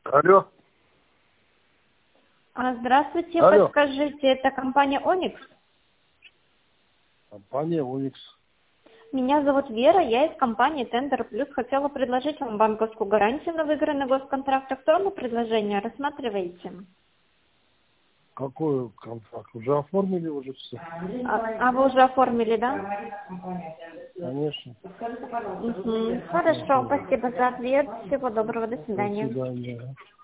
Алло. Здравствуйте, Алло. подскажите, это компания «Оникс»? Компания «Оникс». Меня зовут Вера, я из компании «Тендер Плюс». Хотела предложить вам банковскую гарантию на выигранный госконтракт. Акtuальное предложение рассматриваете? Какой контракт? Уже оформили уже все? Вы уже оформили, да? Конечно. Хорошо, спасибо за ответ. Всего доброго, до До свидания. свидания.